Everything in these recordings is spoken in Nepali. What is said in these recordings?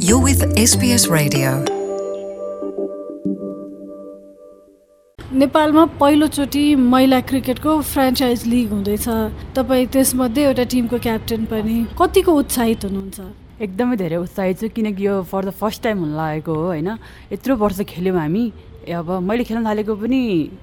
You're with SBS Radio. नेपालमा पहिलोचोटि महिला क्रिकेटको फ्र्यान्चाइज लिग हुँदैछ। तपाईँ त्यसमध्ये एउटा टिमको क्याप्टेन पनि। कतिको उत्साहित हुनुहुन्छ? एकदमै धेरै उत्साहित छु, किनकि यो फर द फर्स्ट टाइम हुन लागेको हो होइन। यत्रो वर्ष खेल्यौँ हामी, अब मैले खेल्न थालेको पनि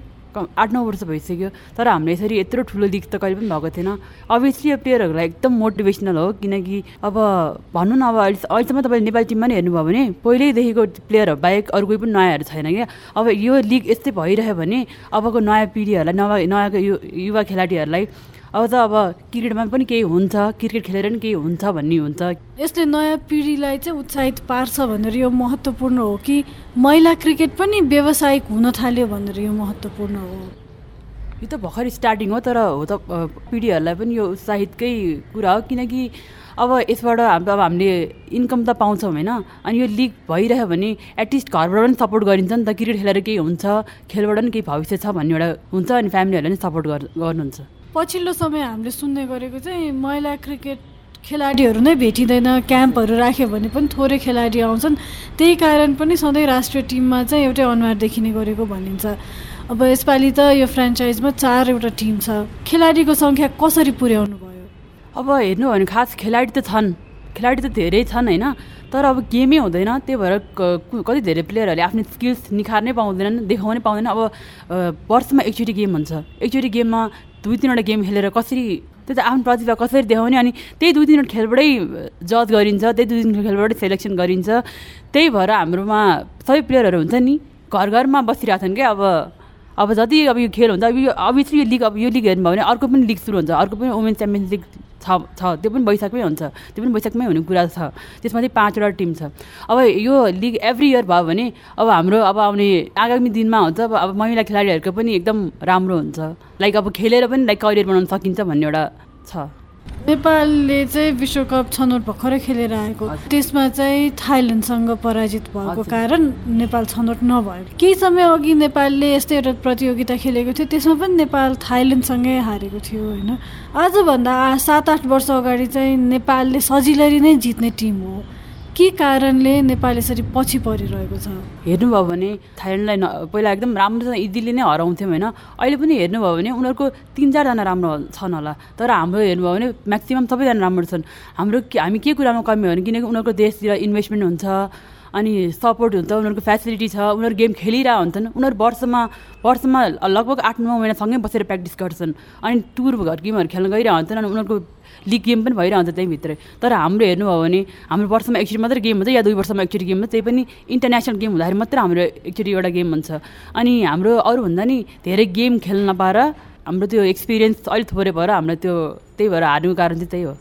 8-9 वर्ष भइसक्यो, तर हामीले यसरी यत्रो ठुलो लिग त कहिले पनि भएको थिएन। अभियसली यो प्लेयरहरूलाई एकदम मोटिभेसनल हो, किनकि अब भनौँ न, अब अहिलेसम्म तपाईँले नेपाली टिममा नै हेर्नुभयो भने पहिल्यैदेखिको प्लेयरहरू बाहेक अरू कोही पनि नयाँहरू छैन क्या। अब यो लिग यस्तै भइरह्यो भने अबको नयाँ पिँढीहरूलाई, नयाँ युवा खेलाडीहरूलाई अब क्रिकेटमा पनि केही हुन्छ, क्रिकेट खेलेर पनि केही हुन्छ भन्ने हुन्छ। यसले नयाँ पिँढीलाई चाहिँ उत्साहित पार्छ भनेर यो महत्त्वपूर्ण हो कि महिला क्रिकेट पनि व्यावसायिक हुन थाल्यो भनेर यो महत्त्वपूर्ण हो? यो त भर्खर स्टार्टिङ हो, तर हो त पिँढीहरूलाई पनि यो उत्साहितकै कुरा हो, किनकि अब यसबाट हामीले इन्कम त पाउँछौँ होइन। अनि यो लिग भइरह्यो भने एटलिस्ट घरबाट पनि सपोर्ट गरिन्छ नि त, क्रिकेट खेलेर केही हुन्छ, खेलबाट पनि केही भविष्य छ भन्ने एउटा हुन्छ, अनि फ्यामिलीहरूले पनि सपोर्ट गर्नुहुन्छ। पछिल्लो समय हामीले सुन्ने गरेको चाहिँ महिला क्रिकेट खेलाडीहरू नै भेटिँदैन, क्याम्पहरू राख्यो भने पनि थोरै खेलाडी आउँछन्, त्यही कारण पनि सधैँ राष्ट्रिय टिममा चाहिँ एउटै अनुहार देखिने गरेको भनिन्छ। अब यसपालि त यो फ्र्यान्चाइजमा 4 टिम छ, खेलाडीको सङ्ख्या कसरी पुर्याउनु भयो? अब हेर्नु हो भने खास खेलाडी त धेरै छन् होइन, तर अब गेमै हुँदैन, त्यही भएर कति धेरै प्लेयरहरूले आफ्नो स्किल्स निखार्नै पाउँदैनन्, देखाउनै पाउँदैन। अब वर्षमा एकचोटि गेम हुन्छ, एकचोटि गेममा 2-3वटा गेम खेलेर कसरी त्यो त आफ्नो प्रतिभा कसरी देखाउने, अनि त्यही 2-3 खेलबाटै जज गरिन्छ, त्यही 2-3 खेलबाटै सेलेक्सन गरिन्छ। त्यही भएर हाम्रोमा सबै प्लेयरहरू हुन्छ नि, घरमा बसिरहेछन् क्या। अब जति यो खेल हुन्छ, अभियसली यो लिग हेर्नुभयो भने अर्को पनि लिग सुरु हुन्छ, अर्को पनि वुमेन्स च्याम्पियन्स लिग छ, त्यो पनि वैशाखमै हुन्छ, त्यो पनि वैशाखमै हुने कुरा छ। त्यसमा चाहिँ 5वटा टिम छ। अब यो लिग एभ्री इयर भयो भने अब हाम्रो आउने आगामी दिनमा हुन्छ, अब महिला खेलाडीहरूको पनि एकदम राम्रो हुन्छ, अब खेलेर पनि करियर बनाउन सकिन्छ भन्ने एउटा छ। नेपालले चाहिँ विश्वकप छनौट भर्खरै खेलेर आएको, त्यसमा चाहिँ थाइल्यान्डसँग पराजित भएको कारण नेपाल छनौट नभयो। केही समय अघि नेपालले यस्तै एउटा प्रतियोगिता खेलेको थियो, त्यसमा पनि नेपाल थाइल्यान्डसँगै हारेको थियो होइन। आजभन्दा 7-8 वर्ष अगाडि चाहिँ नेपालले सजिलै नै जित्ने टिम हो, के कारणले नेपाल यसरी पछि परिरहेको छ? हेर्नुभयो भने थाइल्यान्डलाई पहिला एकदम राम्रोसँग इजिली नै हराउँथ्यौँ होइन। अहिले पनि हेर्नुभयो भने उनीहरूको 3-4जना राम्रो छन् होला, तर हाम्रो हेर्नुभयो भने म्याक्सिमम् सबैजना राम्रो छन्। हामी के कुरामा कमी हो भने किनकि उनीहरूको देशतिर इन्भेस्टमेन्ट हुन्छ, अनि सपोर्ट हुन्छ, उनीहरूको फेसिलिटी छ, उनीहरू गेम खेलिरहेको हुन्छन्, उनीहरू वर्षमा लगभग 8-9 महिनासँगै बसेर प्र्याक्टिस गर्छन्, अनि टुर गेमहरू खेल्न गइरहेको हुन्छन्, अनि उनीहरूको लिग गेम पनि भइरहन्छ त्यहीँभित्रै। तर हाम्रो हेर्नुभयो भने हाम्रो वर्षमा एकचोटि मात्रै गेम हुन्छ, या 2 वर्षमा एकचोटि गेम हुन्छ, त्यही पनि इन्टरनेसनल गेम हुँदाखेरि मात्रै हाम्रो एकचोटि एउटा गेम हुन्छ। अनि हाम्रो अरूभन्दा नि धेरै गेम खेल्न नपाएर हाम्रो त्यो एक्सपिरियन्स अलिक थोरै भएर हाम्रो त्यही भएर हार्नुको कारण चाहिँ त्यही हो।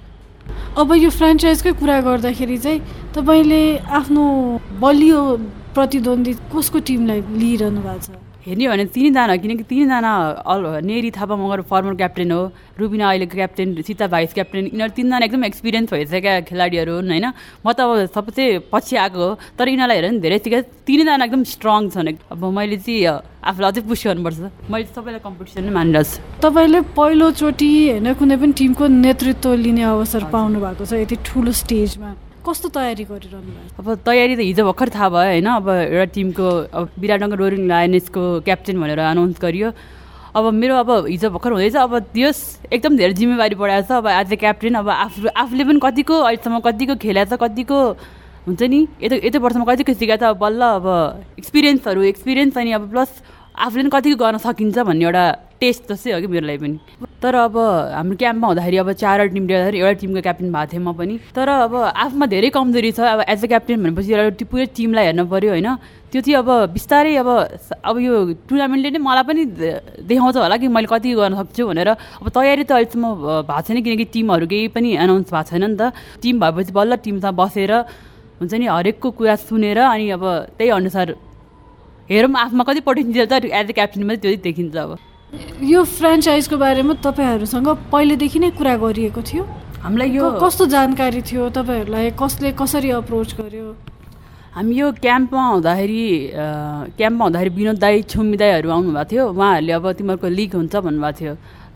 अब यो फ्र्यान्चाइजकै कुरा गर्दाखेरि चाहिँ तपाईँले आफ्नो बलियो प्रतिद्वन्दी कसको टिमलाई लिइरहनु भएको छ? हेर्ने हो भने 3जना, किनकि 3जना नेरी थापा मगर फर्मर क्याप्टेन हो, रुबिना अहिलेको क्याप्टेन, सीता भाइस क्याप्टेन, यिनीहरू 3जना एकदम एक्सपिरियन्स भइसकेका खेलाडीहरू हुन् होइन। म त अब सबसे पछि आएको हो, तर यिनीहरूलाई हेरेर पनि धेरै सिकेँ। 3जना एकदम स्ट्रङ छन्। अब मैले चाहिँ आफूलाई अझै पुस गर्नुपर्छ, मैले सबैलाई कम्पिटिसन नै मानिरहेको छु। तपाईँले पहिलोचोटि होइन कुनै पनि टिमको नेतृत्व लिने अवसर पाउनु भएको छ यति ठुलो स्टेजमा, कस्तो तयारी गरिरहनु भएको? अब तयारी त हिजो भर्खर थाहा भयो होइन। अब एउटा टिमको विराटनगर रोरिङ लायन्सको क्याप्टेन भनेर अनाउन्स गरियो। अब मेरो हिजो भर्खर हुँदैछ, अब यस एकदम धेरै जिम्मेवारी परेको छ। अब एज ए क्याप्टेन अब आफूले पनि कतिको अहिलेसम्म कतिको खेलेको छ, कतिको हुन्छ नि यत्रो वर्षमा कतिको सिकाएको छ, बल्ल अब एक्सपिरियन्स, अनि अब प्लस आफूले पनि कतिको गर्न सकिन्छ भन्ने एउटा टेस्ट जस्तै हो कि मेरो लागि पनि। तर अब हाम्रो क्याम्पमा हुँदाखेरि 4 टिम लिँदाखेरि एउटा टिमको क्याप्टेन भएको थिएँ म पनि, तर अब आफूमा धेरै कमजोरी छ। अब एज अ क्याप्टेन भनेपछि एउटा पुरै टिमलाई हेर्नु पऱ्यो होइन। त्यो चाहिँ अब बिस्तारै अब यो टुर्नामेन्टले नै मलाई पनि देखाउँछ होला कि मैले कति गर्न सक्छु भनेर। अब तयारी त अहिलेसम्म भएको छैन, किनकि टिमहरू केही पनि एनाउन्स भएको छैन नि त। टिम भएपछि बल्ल टिमसँग बसेर हुन्छ नि हरेकको कुरा सुनेर, अनि अब त्यही अनुसार हेरौँ आफूमा कति पोटेन्सियल छ एज ए क्याप्टेन मात्रै त्यो देखिन्छ। अब यो फ्र्यान्चाइजको बारेमा तपाईँहरूसँग पहिलेदेखि नै कुरा गरिएको थियो? हामीलाई यो कस्तो जानकारी थियो, तपाईँहरूलाई कसरी अप्रोच गर्यो? हामी यो क्याम्पमा हुँदाखेरि विनोद दाई, छुम्मी दाईहरू आउनुभएको थियो। उहाँहरूले अब तिमीहरूको लिग हुन्छ भन्नुभएको थियो,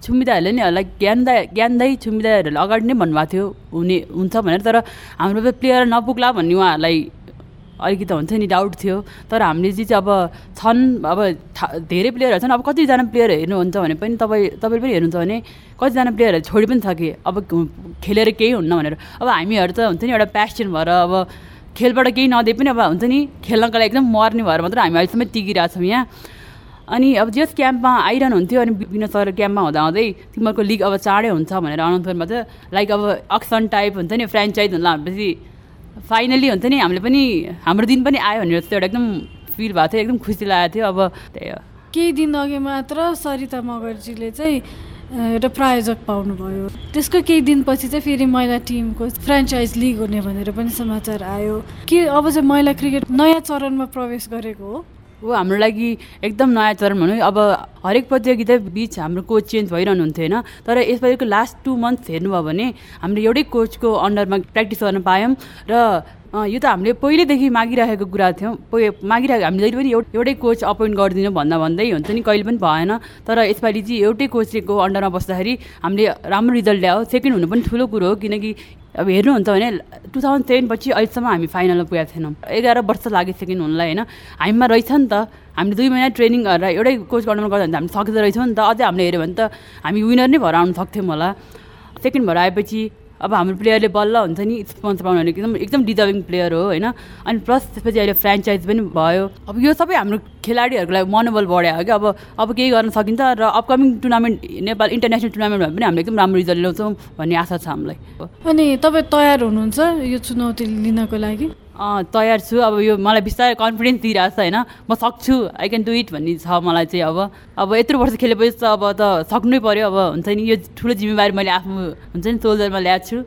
छुम्बिदाहरूले नि लाइक ज्ञानदाई छुम्बिदाहरूले अगाडि नै भन्नुभएको थियो हुन्छ भनेर, तर हाम्रो प्लेयर नपुग्ला भन्ने उहाँहरूलाई अलिकति हुन्छ नि डाउट थियो। तर हामीले चाहिँ अब छन्, अब धेरै प्लेयरहरू छन्। अब कतिजना प्लेयर हेर्नुहुन्छ भने पनि तपाईँले पनि हेर्नुहुन्छ भने कतिजना प्लेयरहरू छोडी पनि सके अब खेलेर केही हुन्न भनेर। अब हामीहरू त हुन्छ नि एउटा प्यासन भएर अब खेलबाट केही नदिए पनि अब हुन्छ नि खेल्नको लागि एकदम मर्ने भएर मात्र हामी अहिलेसम्म टिकिरहेको छौँ यहाँ। अनि अब जस क्याम्पमा आइरहनुहुन्थ्यो अनि विपिन सर क्याम्पमा हुँदाहुँदै तिमीहरूको लिग अब चाँडै हुन्छ भनेर अनाउन्स गर्नुभएको थियो। लाइक अब अक्सन टाइप हुन्छ नि फ्रेन्चाइज हुँदा भनेपछि फाइनली हुन्छ नि हामीले पनि हाम्रो दिन पनि आयो भनेर चाहिँ एउटा एकदम फिल भएको थियो, एकदम खुसी लागेको थियो। अब त्यही हो, केही दिन अघि मात्र सरिता मगर्जीले चाहिँ एउटा प्रायोजक पाउनुभयो। त्यसको केही दिनपछि चाहिँ फेरि महिला टिमको फ्रेन्चाइज लिग हुने भनेर पनि समाचार आयो कि अब चाहिँ महिला क्रिकेट नयाँ चरणमा प्रवेश गरेको हो। हाम्रो लागि एकदम नयाँ चरण भनौँ। अब हरेक प्रतियोगिता बिच हाम्रो कोच चेन्ज भइरहनुहुन्थ्यो होइन, तर यसपालिको लास्ट 2 मन्थ्स हेर्नुभयो भने हामीले एउटै कोचको अन्डरमा प्र्याक्टिस गर्न पायौँ। र यो त हामीले पहिल्यैदेखि मागिरहेको कुरा थियौँ, हामीले जहिले पनि एउटै कोच अपोइन्ट गरिदिनु भन्दै हुन्छ नि, कहिले पनि भएन। तर यसपालि चाहिँ एउटै कोचको अन्डरमा बस्दाखेरि हामीले राम्रो रिजल्ट ल्यायो। सेकेन्ड हुनु पनि ठुलो कुरो हो, किनकि अब हेर्नुहुन्छ भने 2007 पछि अहिलेसम्म हामी फाइनलमा पुगेका थिएनौँ। 11 वर्ष लाग्यो सेकेन्ड हुनुलाई होइन। हामीमा रहेछ नि त, हामीले 2 महिना ट्रेनिङ गरेर एउटै कोचको अन्डरमा गर्दा भने हामी सक्दो रहेछौँ नि त। अझै हामीले हेऱ्यो भने त हामी विनर नै भएर आउनु सक्थ्यौँ होला। सेकेन्ड भएर आएपछि अब हाम्रो प्लेयरले बल्ल हुन्छ नि स्पोन्सर पाउनु भने एकदम डिजर्भिङ प्लेयर हो होइन। अनि प्लस त्यसपछि अहिले फ्रेन्चाइज पनि भयो। अब यो सबै हाम्रो खेलाडीहरूको लागि मनोबल बढायो क्या। अब केही गर्न सकिन्छ र अपकमिङ टुर्नामेन्ट नेपाल इन्टरनेसनल टुर्नामेन्टमा पनि हामीले एकदम राम्रो रिजल्ट ल्याउँछौँ भन्ने आशा छ हामीलाई। अनि तपाईँ तयार हुनुहुन्छ यो चुनौती लिनको लागि? तयार छु। अब यो मलाई बिस्तारै कन्फिडेन्स दिइरहेको छ होइन, म सक्छु, आई क्यान डु इट भन्ने छ मलाई चाहिँ। अब यत्रो वर्ष खेलेपछि त अब त सक्नै पऱ्यो। अब हुन्छ नि यो ठुलो जिम्मेवारी मैले आफ्नो हुन्छ नि सोल्डरमा ल्याएको छु।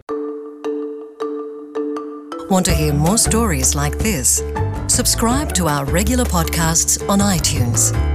Want to hear more stories like this? Subscribe to our regular podcasts on iTunes.